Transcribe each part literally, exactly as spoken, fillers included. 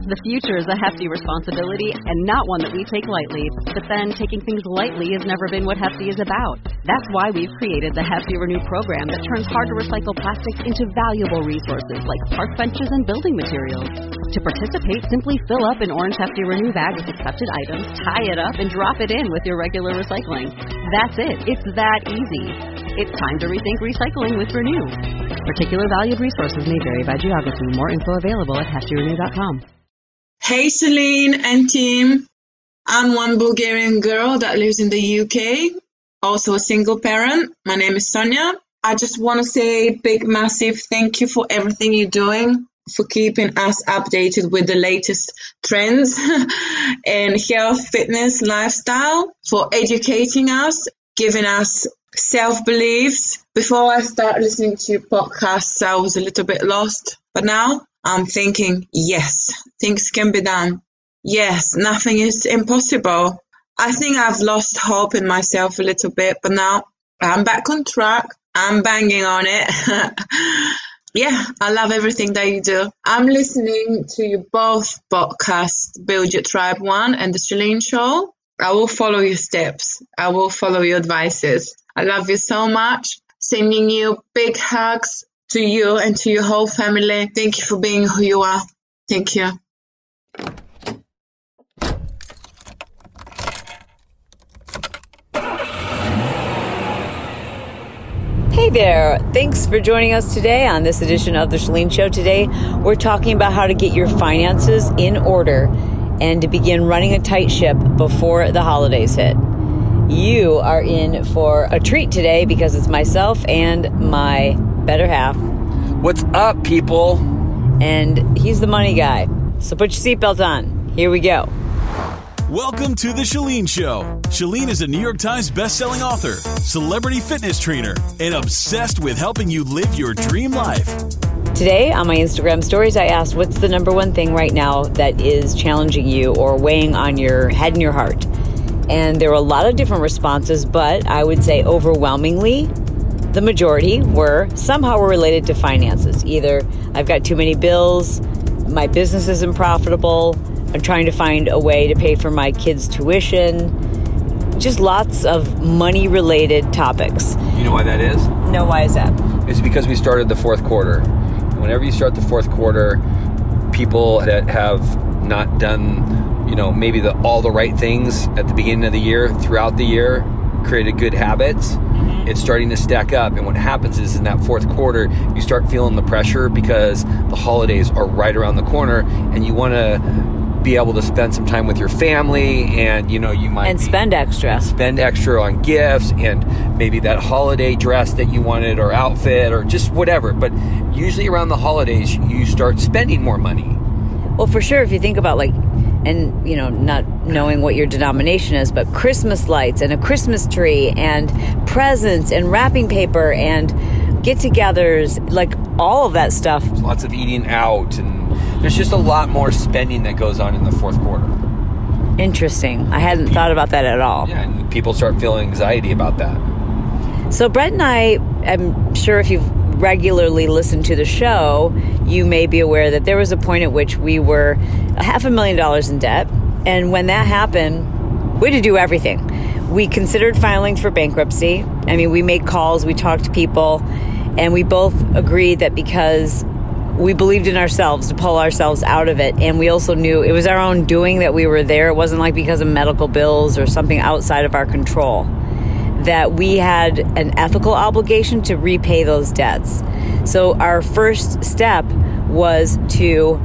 The future is a hefty responsibility and not one that we take lightly. But then, taking things lightly has never been what Hefty is about. That's why we've created the Hefty Renew program that turns hard-to-recycle plastics into valuable resources like park benches and building materials. To participate, simply fill up an orange Hefty Renew bag with accepted items, tie it up, and drop it in with your regular recycling. That's it. It's that easy. It's time to rethink recycling with Renew. Particular valued resources may vary by geography. More info available at hefty renew dot com. Hey Celine and team. I'm one Bulgarian girl that lives in the U K, also a single parent. My name is Sonia. I just want to say a big, massive thank you for everything you're doing, for keeping us updated with the latest trends in health, fitness, lifestyle, for educating us, giving us self-beliefs. Before I started listening to your podcasts, I was a little bit lost, but now I'm thinking, yes, things can be done. Yes, nothing is impossible. I think I've lost hope in myself a little bit, but now I'm back on track. I'm banging on it. Yeah, I love everything that you do. I'm listening to you both podcasts, Build Your Tribe One and The Celine Show. I will follow your steps. I will follow your advices. I love you so much. Sending you big hugs to you and to your whole family. Thank you for being who you are. Thank you. Hey there. Thanks for joining us today on this edition of The Celine Show. Today, we're talking about how to get your finances in order and to begin running a tight ship before the holidays hit. You are in for a treat today because it's myself and my better half. What's up, people? And he's the money guy. So put your seatbelt on. Here we go. Welcome to The Celine Show. Celine is a New York Times bestselling author, celebrity fitness trainer, and obsessed with helping you live your dream life. Today on my Instagram stories, I asked, what's the number one thing right now that is challenging you or weighing on your head and your heart? And there were a lot of different responses, but I would say overwhelmingly, the majority were somehow related to finances. Either I've got too many bills, my business isn't profitable, I'm trying to find a way to pay for my kids' tuition, just lots of money-related topics. You know why that is? No, why is that? It's because we started the fourth quarter. Whenever you start the fourth quarter, people that have not done, you know, maybe the all the right things at the beginning of the year, throughout the year, created good habits, mm-hmm. It's starting to stack up. And what happens is in that fourth quarter, you start feeling the pressure because the holidays are right around the corner and you want to be able to spend some time with your family, and you know you might and spend extra spend extra on gifts and maybe that holiday dress that you wanted or outfit or just whatever. But usually around the holidays you start spending more money. Well, for sure, if you think about like, and you know, not knowing what your denomination is, but Christmas lights and a Christmas tree and presents and wrapping paper and get-togethers, like all of that stuff. There's lots of eating out, and there's just a lot more spending that goes on in the fourth quarter. Interesting. I hadn't thought about that at all. Yeah, and people start feeling anxiety about that. So Brett and I, I'm sure if you've regularly listened to the show, you may be aware that there was a point at which we were a half a million dollars in debt. And when that happened, we had to do everything. We considered filing for bankruptcy. I mean, we made calls, we talked to people, and we both agreed that because we believed in ourselves to pull ourselves out of it. And we also knew it was our own doing that we were there. It wasn't like because of medical bills or something outside of our control. That we had an ethical obligation to repay those debts. So our first step was to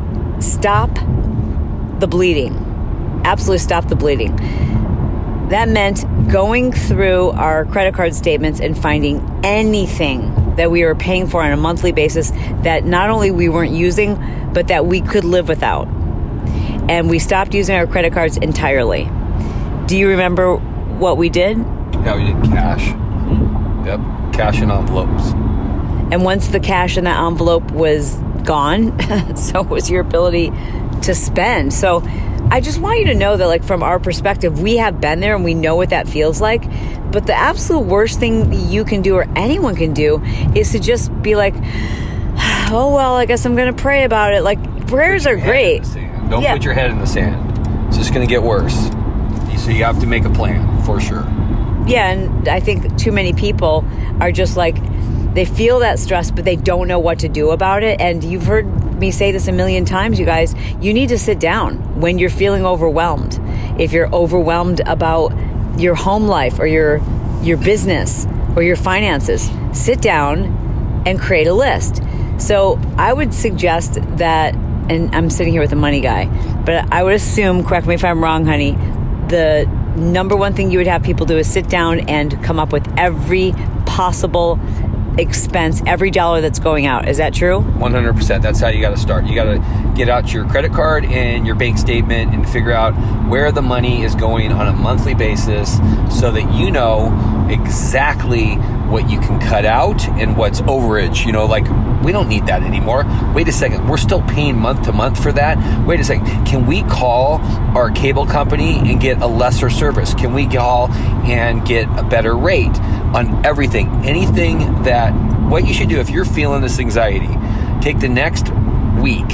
stop the bleeding. Absolutely stop the bleeding. That meant going through our credit card statements and finding anything that we were paying for on a monthly basis that not only we weren't using, but that we could live without. And we stopped using our credit cards entirely. Do you remember what we did? Yeah, we did cash. Yep, cash in envelopes. And once the cash in that envelope was gone, so was your ability to spend. So I just want you to know that, like, from our perspective, we have been there and we know what that feels like. But the absolute worst thing you can do, or anyone can do, is to just be like, oh, well, I guess I'm going to pray about it. Like, prayers are great. Don't Yeah. put your head in the sand. It's just going to get worse. So you have to make a plan, for sure. Yeah, and I think too many people are just like, they feel that stress, but they don't know what to do about it. And you've heard me say this a million times, you guys. You need to sit down when you're feeling overwhelmed. If you're overwhelmed about your home life or your your business or your finances, sit down and create a list. So I would suggest that, and I'm sitting here with a money guy, but I would assume, correct me if I'm wrong, honey, the number one thing you would have people do is sit down and come up with every possible expense, every dollar that's going out. Is that true? one hundred percent. That's how you got to start. You got to get out your credit card and your bank statement and figure out where the money is going on a monthly basis so that you know exactly what you can cut out and what's overage. You know, like, we don't need that anymore. Wait a second. We're still paying month to month for that. Wait a second. Can we call our cable company and get a lesser service? Can we call and get a better rate on everything? Anything that, what you should do if you're feeling this anxiety, take the next week,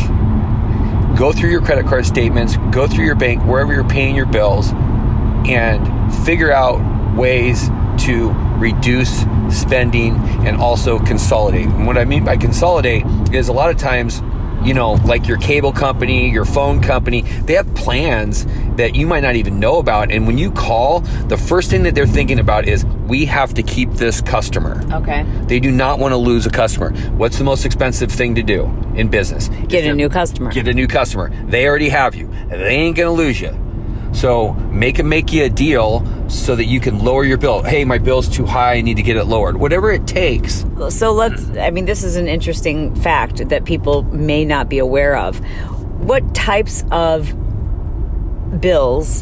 go through your credit card statements, go through your bank, wherever you're paying your bills, and figure out ways to reduce spending and also consolidate. And what I mean by consolidate is a lot of times, you know, like your cable company, your phone company, they have plans that you might not even know about. And when you call, the first thing that they're thinking about is, we have to keep this customer. Okay. They do not want to lose a customer. What's the most expensive thing to do in business? Get a new customer. Get a new customer. They already have you. They ain't going to lose you. So make them make you a deal so that you can lower your bill. Hey, my bill's too high. I need to get it lowered. Whatever it takes. So let's, I mean, this is an interesting fact that people may not be aware of. What types of bills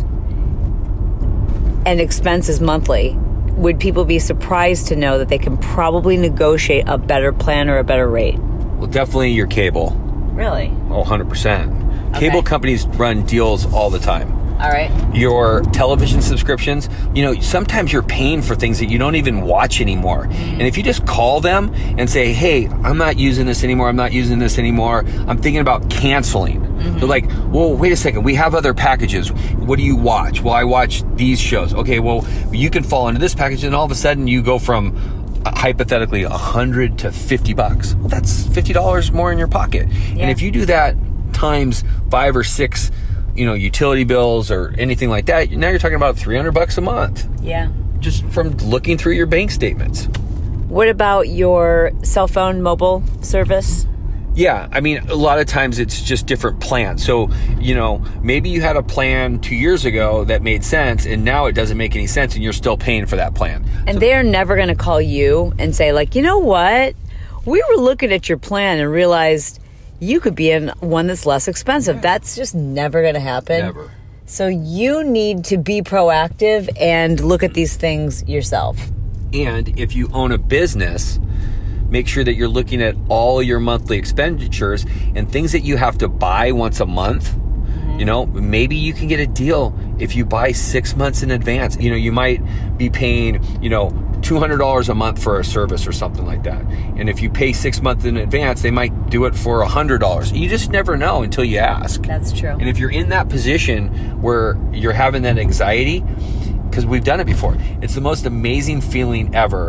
and expenses monthly would people be surprised to know that they can probably negotiate a better plan or a better rate? Well, definitely your cable. Really? Oh, one hundred percent. Okay. Cable companies run deals all the time. All right. Your television subscriptions, you know, sometimes you're paying for things that you don't even watch anymore. And if you just call them and say, hey, I'm not using this anymore, I'm not using this anymore, I'm thinking about canceling. Mm-hmm. They're like, well, wait a second, we have other packages. What do you watch? Well, I watch these shows. Okay, well, you can fall into this package, and all of a sudden you go from uh, hypothetically one hundred to fifty bucks. Well, that's fifty dollars more in your pocket. Yeah. And if you do that times five or six, you know, utility bills or anything like that, now you're talking about three hundred bucks a month. Yeah. Just from looking through your bank statements. What about your cell phone mobile service? Yeah, I mean, a lot of times it's just different plans. So, you know, maybe you had a plan two years ago that made sense, and now it doesn't make any sense, and you're still paying for that plan. And so, they're never going to call you and say, like, you know what? We were looking at your plan and realized you could be in one that's less expensive. Yeah. That's just never going to happen. Never. So you need to be proactive and look at these things yourself. And if you own a business, make sure that you're looking at all your monthly expenditures and things that you have to buy once a month. Mm-hmm. You know, maybe you can get a deal if you buy six months in advance. You know, you might be paying, you know, two hundred dollars a month for a service or something like that. And if you pay six months in advance, they might do it for one hundred dollars. You just never know until you ask. That's true. And if you're in that position where you're having that anxiety, because we've done it before, it's the most amazing feeling ever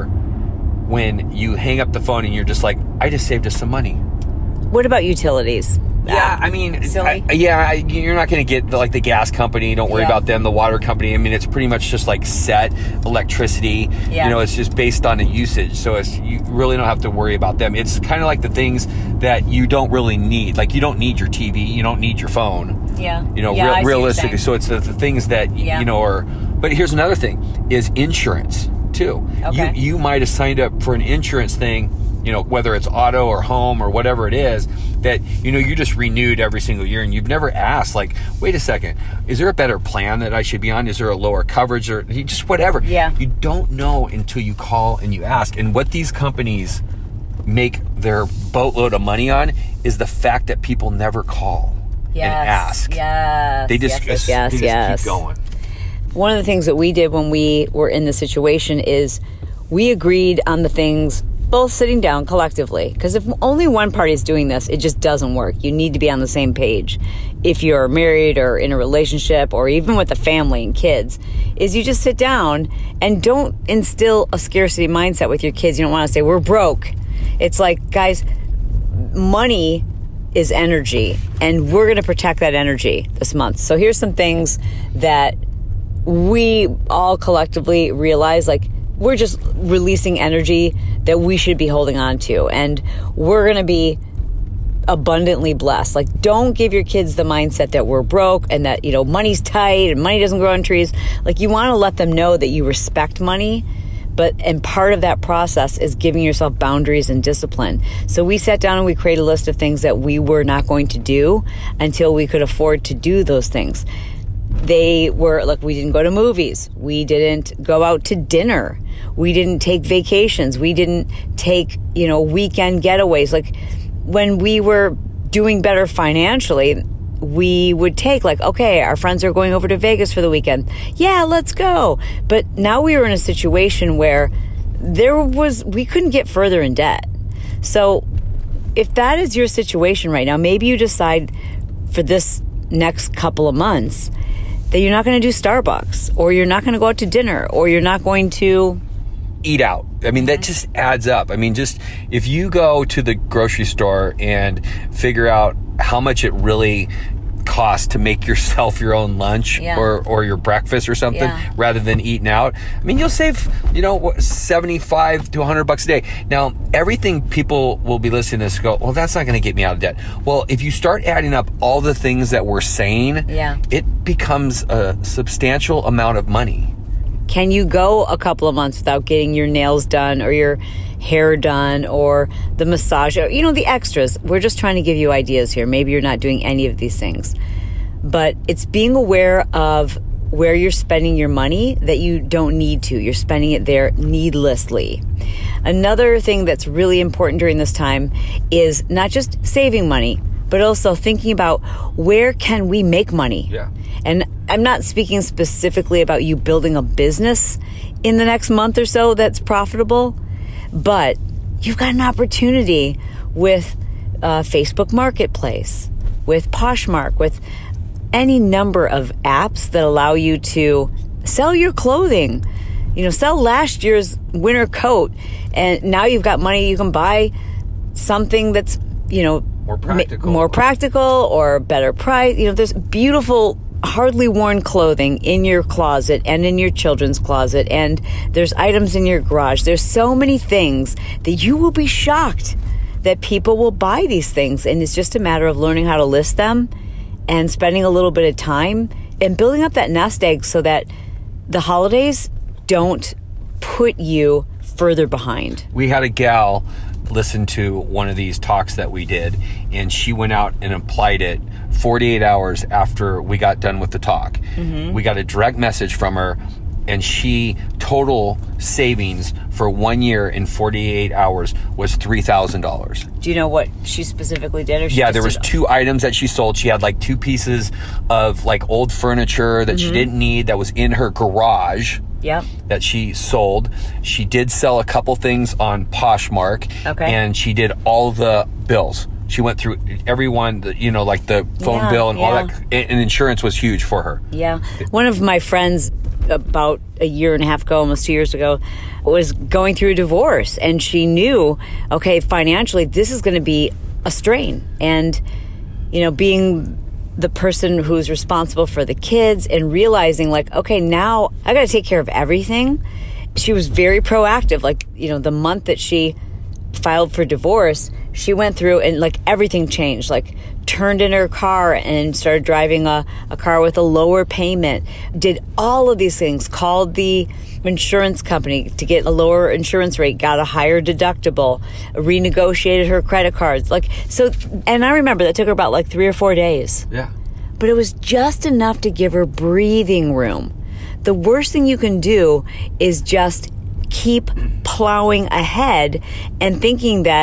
when you hang up the phone and you're just like, I just saved us some money. What about utilities? Yeah, I mean, silly. I, yeah, I, you're not going to get the, like the gas company. Don't worry yeah. about them. The water company. I mean, it's pretty much just like set electricity. Yeah. You know, it's just based on the usage. So it's, you really don't have to worry about them. It's kind of like the things that you don't really need. Like you don't need your T V. You don't need your phone. Yeah. You know, yeah, real, realistically. So it's the, the things that, yeah. you know, are, but here's another thing is insurance too. Okay. You, you might have signed up for an insurance thing, you know, whether it's auto or home or whatever it is, that, you know, you just renewed every single year and you've never asked, like, wait a second, is there a better plan that I should be on? Is there a lower coverage or just whatever? Yeah. You don't know until you call and you ask. And what these companies make their boatload of money on is the fact that people never call yes. and ask. Yes. They just, yes, yes, they just yes. keep going. One of the things that we did when we were in the situation is we agreed on the things both sitting down collectively, because if only one party is doing this, it just doesn't work. You need to be on the same page. If you're married or in a relationship or even with a family and kids, is you just sit down and don't instill a scarcity mindset with your kids. You don't want to say, we're broke. It's like, guys, money is energy, and we're going to protect that energy this month. So here's some things that we all collectively realize, like, we're just releasing energy that we should be holding on to, and we're going to be abundantly blessed. Like, don't give your kids the mindset that we're broke and that, you know, money's tight and money doesn't grow on trees. Like, you want to let them know that you respect money, but, and part of that process is giving yourself boundaries and discipline. So we sat down and we created a list of things that we were not going to do until we could afford to do those things. They were like, we didn't go to movies. We didn't go out to dinner. We didn't take vacations. We didn't take, you know, weekend getaways. Like, when we were doing better financially, we would take, like, okay, our friends are going over to Vegas for the weekend. Yeah, let's go. But now we were in a situation where there was, we couldn't get further in debt. So if that is your situation right now, maybe you decide for this next couple of months that you're not going to do Starbucks, or you're not going to go out to dinner, or you're not going to eat out. I mean, that just adds up. I mean, just if you go to the grocery store and figure out how much it really costs to make yourself your own lunch yeah. or, or your breakfast or something yeah. rather than eating out, I mean, you'll save, you know, seventy-five to one hundred bucks a day. Now, everything people will be listening to this go, well, that's not going to get me out of debt. Well, if you start adding up all the things that we're saying, yeah. it becomes a substantial amount of money. Can you go a couple of months without getting your nails done or your hair done or the massage, or, you know, the extras? We're just trying to give you ideas here. Maybe you're not doing any of these things, but it's being aware of where you're spending your money that you don't need to. You're spending it there needlessly. Another thing that's really important during this time is not just saving money, but also thinking about where can we make money? Yeah. And I'm not speaking specifically about you building a business in the next month or so that's profitable, but you've got an opportunity with uh, Facebook Marketplace, with Poshmark, with any number of apps that allow you to sell your clothing. You know, sell last year's winter coat, and now you've got money. You can buy something that's, you know, more practical, more practical or better price. You know, there's beautiful, hardly worn clothing in your closet and in your children's closet, and there's items in your garage. There's so many things that you will be shocked that people will buy these things, and it's just a matter of learning how to list them and spending a little bit of time and building up that nest egg so that the holidays don't put you further behind. We had a gal listen to one of these talks that we did, and she went out and applied it forty-eight hours after we got done with the talk. Mm-hmm. We got a direct message from her, and she total savings for one year in forty-eight hours was three thousand dollars. Do you know what she specifically did? Or she yeah, just there was did- two items that she sold. She had like two pieces of like old furniture that mm-hmm. she didn't need that was in her garage. Yep. That she sold. She did sell a couple things on Poshmark. Okay. And she did all the bills. She went through every one, the, you know, like the phone yeah, bill and yeah. all that. And insurance was huge for her. Yeah. One of my friends about a year and a half ago, almost two years ago, was going through a divorce. And she knew, okay, financially, this is going to be a strain. And, you know, being the person who's responsible for the kids and realizing, like, okay, now I got to take care of everything. She was very proactive. Like, you know, the month that she filed for divorce, she went through and like everything changed, like turned in her car and started driving a, a car with a lower payment, did all of these things, called the insurance company to get a lower insurance rate, got a higher deductible, renegotiated her credit cards. Like, so, and I remember that took her about like three or four days. Yeah. But it was just enough to give her breathing room. The worst thing you can do is just keep plowing ahead and thinking that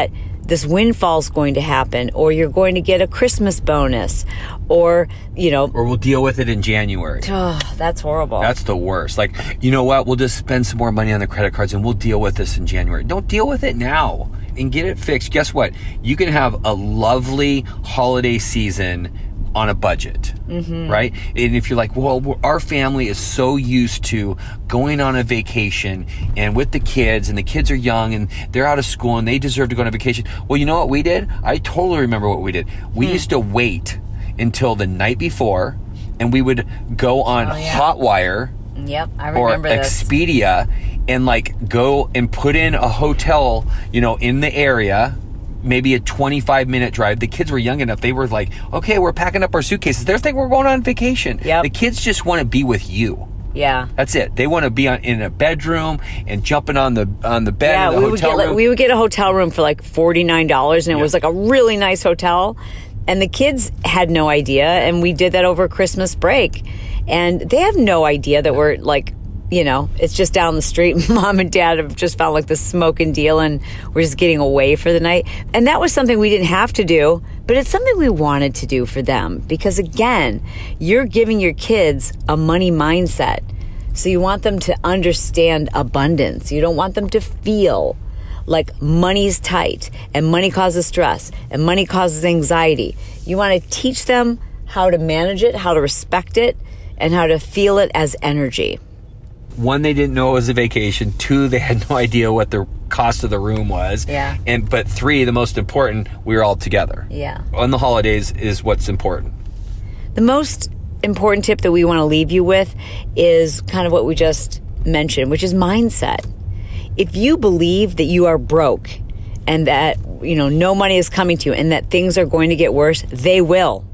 this windfall's going to happen, or you're going to get a Christmas bonus, or, you know. Or we'll deal with it in January. Oh, that's horrible. That's the worst. Like, you know what? We'll just spend some more money on the credit cards and we'll deal with this in January. Don't deal with it now and get it fixed. Guess what? You can have a lovely holiday season on a budget, mm-hmm. right? And if you're like, well, our family is so used to going on a vacation and with the kids, and the kids are young and they're out of school and they deserve to go on a vacation. Well, you know what we did? I totally remember what we did. We hmm. used to wait until the night before, and we would go on oh, yeah. Hotwire yep, I remember or this. Expedia and like go and put in a hotel, you know, in the area, maybe a twenty-five minute drive. The kids were young enough. They were like, okay, we're packing up our suitcases. They're thinking we're going on vacation. Yep. The kids just want to be with you. Yeah. That's it. They want to be on, in a bedroom and jumping on the on the bed yeah, in the we hotel would get, room. Like, we would get a hotel room for like forty-nine dollars, and it yeah. was like a really nice hotel. And the kids had no idea, and we did that over Christmas break. And they have no idea that we're like, you know, it's just down the street. Mom and Dad have just found like this smoking deal, and we're just getting away for the night. And that was something we didn't have to do, but it's something we wanted to do for them. Because again, you're giving your kids a money mindset. So you want them to understand abundance. You don't want them to feel like money's tight and money causes stress and money causes anxiety. You want to teach them how to manage it, how to respect it, and how to feel it as energy. One, they didn't know it was a vacation. Two, they had no idea what the cost of the room was. Yeah. And but three, the most important, we were all together. Yeah. On the holidays is what's important. The most important tip that we want to leave you with is kind of what we just mentioned, which is mindset. If you believe that you are broke and that, you know, no money is coming to you and that things are going to get worse, they will.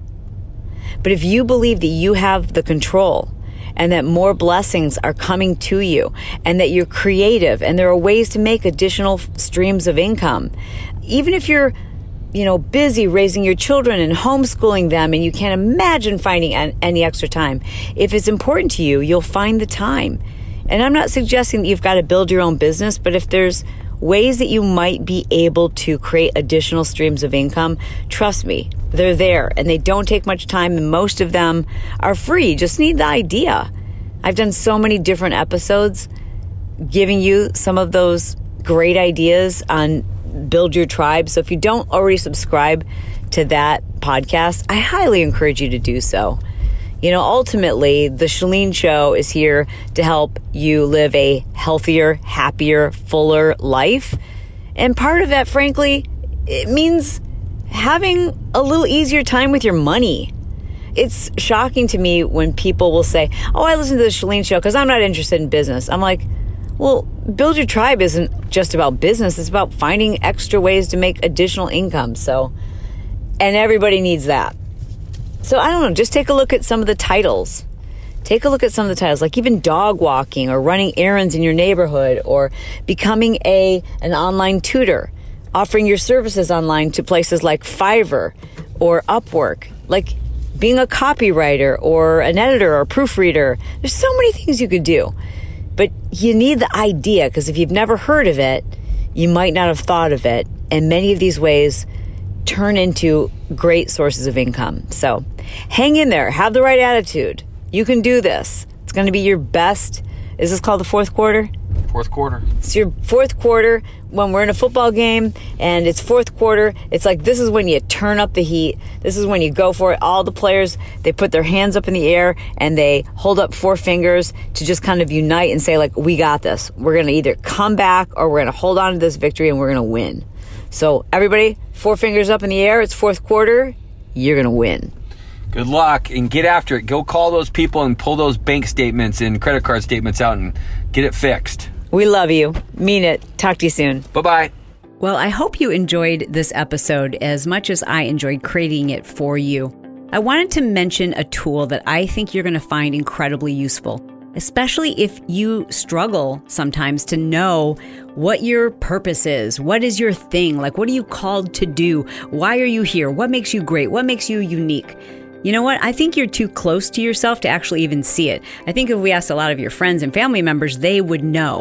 But if you believe that you have the control and that more blessings are coming to you and that you're creative and there are ways to make additional streams of income, even if you're, you know, busy raising your children and homeschooling them and you can't imagine finding any extra time, if it's important to you, you'll find the time. And I'm not suggesting that you've got to build your own business, but if there's ways that you might be able to create additional streams of income, trust me, they're there and they don't take much time, and most of them are free. Just need the idea. I've done so many different episodes giving you some of those great ideas on Build Your Tribe. So if you don't already subscribe to that podcast, I highly encourage you to do so. You know, ultimately, the Chalene Show is here to help you live a healthier, happier, fuller life. And part of that, frankly, it means having a little easier time with your money. It's shocking to me when people will say, oh, I listen to the Chalene Show because I'm not interested in business. I'm like, well, Build Your Tribe isn't just about business. It's about finding extra ways to make additional income. So, and everybody needs that. So I don't know, just take a look at some of the titles. Take a look at some of the titles, like even dog walking or running errands in your neighborhood or becoming a an online tutor, offering your services online to places like Fiverr or Upwork, like being a copywriter or an editor or a proofreader. There's so many things you could do. But you need the idea, because if you've never heard of it, you might not have thought of it. And many of these ways turn into great sources of income. So hang in there. Have the right attitude. You can do this. It's going to be your best. Is this called the fourth quarter? Fourth quarter. It's your fourth quarter when we're in a football game and it's fourth quarter. It's like this is when you turn up the heat. This is when you go for it. All the players, they put their hands up in the air and they hold up four fingers to just kind of unite and say, like, we got this. We're going to either come back or we're going to hold on to this victory and we're going to win. So everybody, four fingers up in the air. It's fourth quarter. You're going to win. Good luck and get after it. Go call those people and pull those bank statements and credit card statements out and get it fixed. We love you. Mean it. Talk to you soon. Bye-bye. Well, I hope you enjoyed this episode as much as I enjoyed creating it for you. I wanted to mention a tool that I think you're going to find incredibly useful, especially if you struggle sometimes to know what your purpose is. What is your thing? Like, what are you called to do? Why are you here? What makes you great? What makes you unique? You know what? I think you're too close to yourself to actually even see it. I think if we asked a lot of your friends and family members, they would know.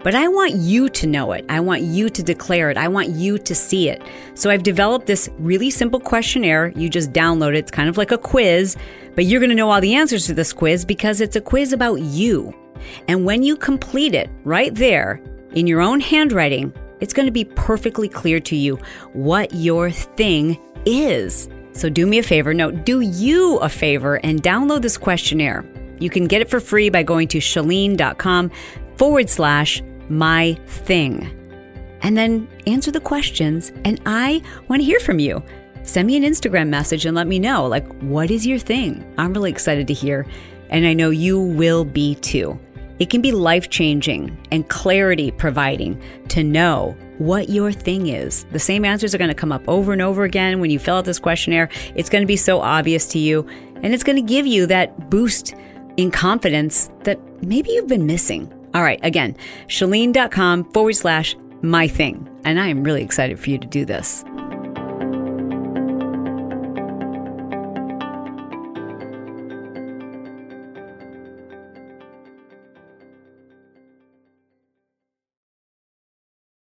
But I want you to know it. I want you to declare it. I want you to see it. So I've developed this really simple questionnaire. You just download it. It's kind of like a quiz, but you're going to know all the answers to this quiz because it's a quiz about you. And when you complete it right there in your own handwriting, it's going to be perfectly clear to you what your thing is. So do me a favor. No, do you a favor and download this questionnaire. You can get it for free by going to chalene.com forward slash my thing. And then answer the questions. And I want to hear from you. Send me an Instagram message and let me know, like, what is your thing? I'm really excited to hear. And I know you will be too. It can be life-changing and clarity-providing to know what your thing is. The same answers are going to come up over and over again when you fill out this questionnaire. It's going to be so obvious to you, and it's going to give you that boost in confidence that maybe you've been missing. All right, again, chalene.com forward slash my thing. And I am really excited for you to do this.